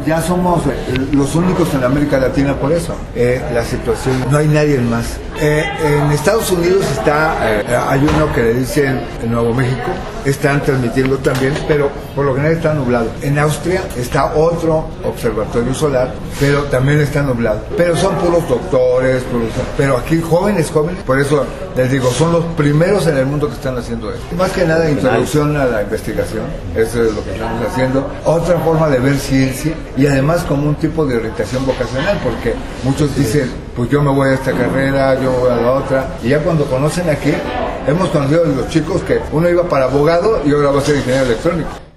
ya somos los únicos en América Latina por eso. La situación, no hay nadie más. En Estados Unidos hay uno que le dicen en Nuevo México, están transmitiendo también, pero por lo general está nublado. En Austria está otro observatorio solar, pero también está nublado. Pero son puros doctores, pero aquí jóvenes, por eso les digo, son los primeros en el mundo que están haciendo esto. Más que nada, introducción a la investigación, eso es lo que estamos haciendo. Otra forma de ver ciencia y además como un tipo de orientación vocacional, porque muchos dicen, pues yo me voy a esta carrera, yo voy a la otra, y ya cuando conocen aquí, hemos conocido a los chicos que uno iba para abogado y ahora va a ser ingeniero electrónico.